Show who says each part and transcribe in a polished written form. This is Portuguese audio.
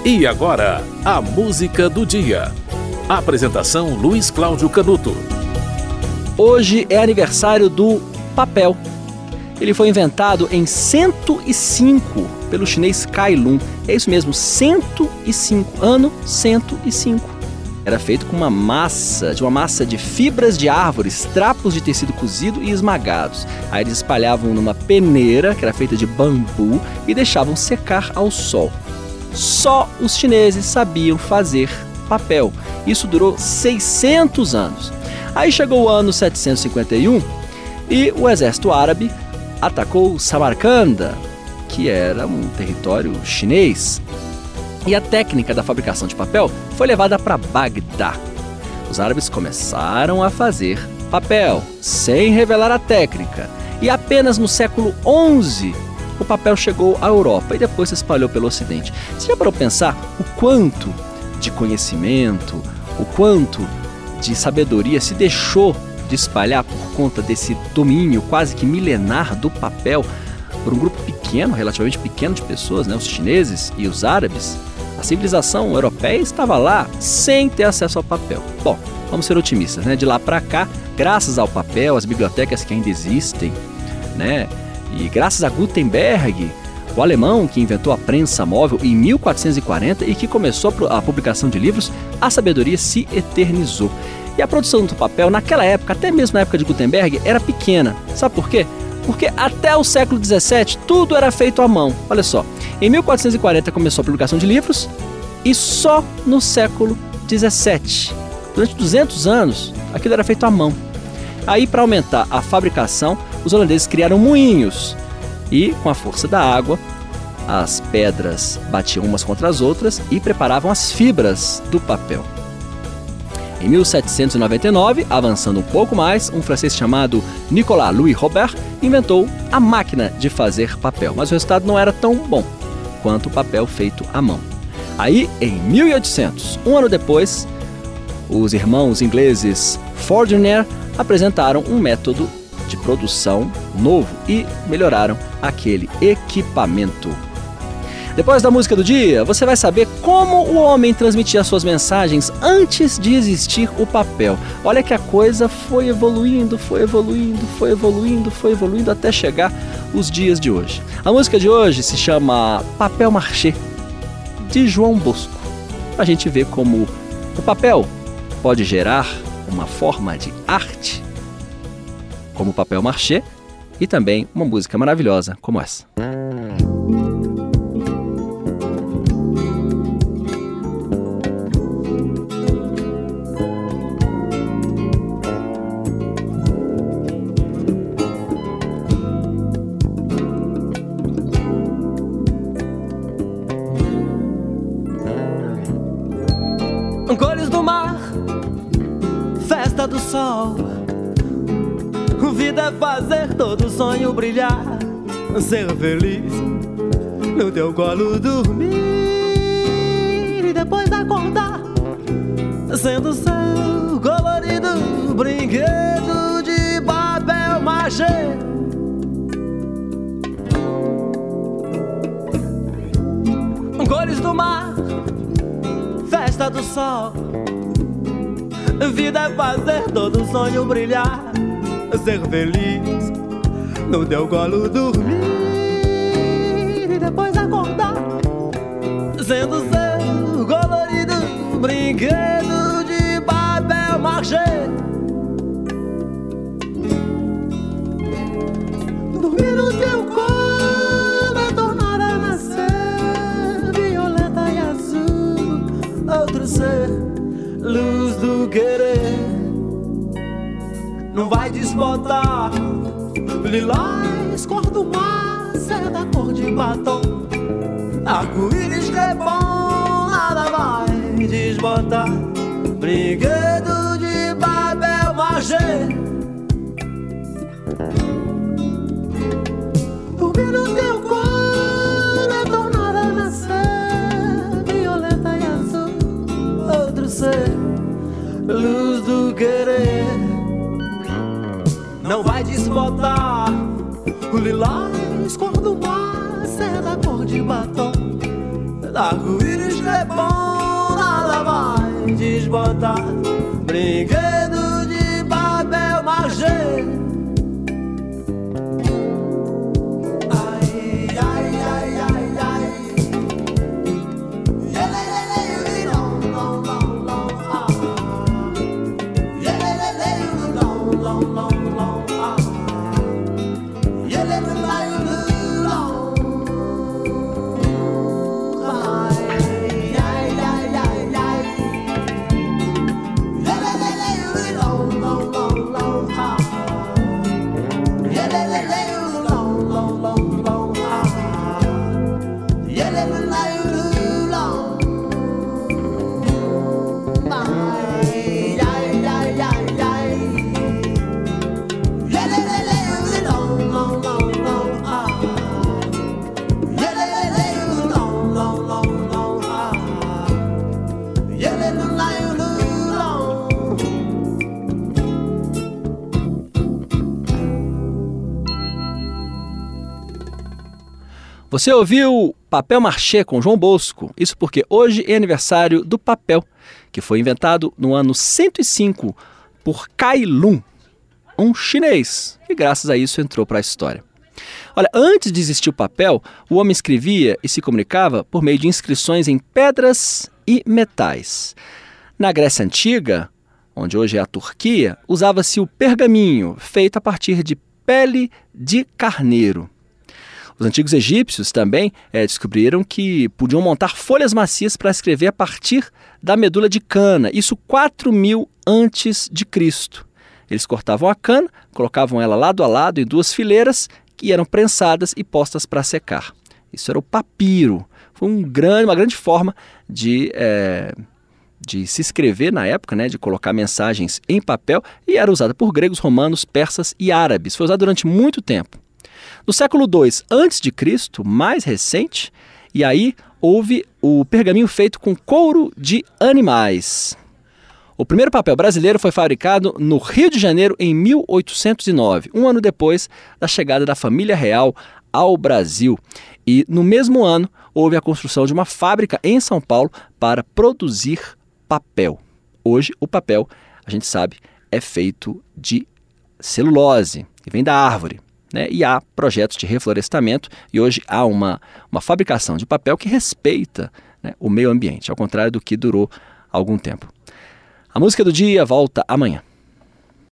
Speaker 1: E agora, a música do dia. Apresentação Luiz Cláudio Canuto.
Speaker 2: Hoje é aniversário do papel. Ele foi inventado em 105 pelo chinês Cai Lun. É isso mesmo, 105, ano 105. Era feito com uma massa de fibras de árvores, trapos de tecido cozido e esmagados. Aí eles espalhavam numa peneira, que era feita de bambu, e deixavam secar ao sol. Só os chineses sabiam fazer papel. Isso durou 600 anos. Aí chegou o ano 751 e o exército árabe atacou Samarcanda, que era um território chinês. E a técnica da fabricação de papel foi levada para Bagdá. Os árabes começaram a fazer papel, sem revelar a técnica. E apenas no século XI o papel chegou à Europa e depois se espalhou pelo Ocidente. Você já parou para pensar o quanto de conhecimento, o quanto de sabedoria se deixou de espalhar por conta desse domínio quase que milenar do papel por um grupo pequeno, relativamente pequeno de pessoas, né? Os chineses e os árabes? A civilização europeia estava lá sem ter acesso ao papel. Bom, vamos ser otimistas, né? De lá para cá, graças ao papel, as bibliotecas que ainda existem, né? E graças a Gutenberg, o alemão que inventou a prensa móvel em 1440 e que começou a publicação de livros, a sabedoria se eternizou. E a produção do papel, naquela época, até mesmo na época de Gutenberg, era pequena. Sabe por quê? Porque até o século XVII, tudo era feito à mão. Olha só, em 1440 começou a publicação de livros e só no século XVII, durante 200 anos, aquilo era feito à mão. Aí, para aumentar a fabricação, os holandeses criaram moinhos e, com a força da água, as pedras batiam umas contra as outras e preparavam as fibras do papel. Em 1799, avançando um pouco mais, um francês chamado Nicolas Louis Robert inventou a máquina de fazer papel, mas o resultado não era tão bom quanto o papel feito à mão. Aí, em 1800, um ano depois, os irmãos ingleses Fourdrinier apresentaram um método de produção novo e melhoraram aquele equipamento. Depois da música do dia, você vai saber como o homem transmitia suas mensagens antes de existir o papel. Olha que a coisa foi evoluindo até chegar os dias de hoje. A música de hoje se chama Papel Mâché, de João Bosco. A gente vê como o papel pode gerar uma forma de arte, como o papel mâché, e também uma música maravilhosa como essa.
Speaker 3: Cores do mar, festa do sol. Vida é fazer todo sonho brilhar, ser feliz, no teu colo dormir e depois acordar, sendo seu colorido brinquedo de papel mâché. Cores do mar, festa do sol. Vida é fazer todo sonho brilhar, ser feliz, no teu colo dormir e depois acordar, sendo seu colorido brinquedo de papel mâché. Dormir no teu colo é tornar a nascer violeta e azul, outro ser, luz do querer. Não vai desbotar lilás, cor do mar, seda, cor de batom. Arco-íris que é bom, nada vai desbotar brinquedo de papel mâché. Dormir no teu colo é tornar a nascer violeta e azul, outro ser, luz do querer. Não vai desbotar o lilás, cor do mar, seda, cor de batom. Arco-íris que é quis botar brinquedo de papel machê.
Speaker 2: Você ouviu Papel Machê com João Bosco, isso porque hoje é aniversário do papel, que foi inventado no ano 105 por Kai Lun, um chinês, que graças a isso entrou para a história. Olha, antes de existir o papel, o homem escrevia e se comunicava por meio de inscrições em pedras e metais. Na Grécia Antiga, onde hoje é a Turquia, usava-se o pergaminho, feito a partir de pele de carneiro. Os antigos egípcios também descobriram que podiam montar folhas macias para escrever a partir da medula de cana, isso 4.000 antes de Cristo. Eles cortavam a cana, colocavam ela lado a lado em duas fileiras que eram prensadas e postas para secar. Isso era o papiro. Foi uma grande forma de se escrever na época, né, de colocar mensagens em papel, e era usada por gregos, romanos, persas e árabes. Foi usado durante muito tempo. No século II a.C., mais recente, e aí houve o pergaminho feito com couro de animais. O primeiro papel brasileiro foi fabricado no Rio de Janeiro em 1809, um ano depois da chegada da família real ao Brasil. E no mesmo ano houve a construção de uma fábrica em São Paulo para produzir papel. Hoje o papel, a gente sabe, é feito de celulose, que vem da árvore. Né? E há projetos de reflorestamento e hoje há uma fabricação de papel que respeita, né, o meio ambiente, ao contrário do que durou algum tempo. A música do dia volta amanhã.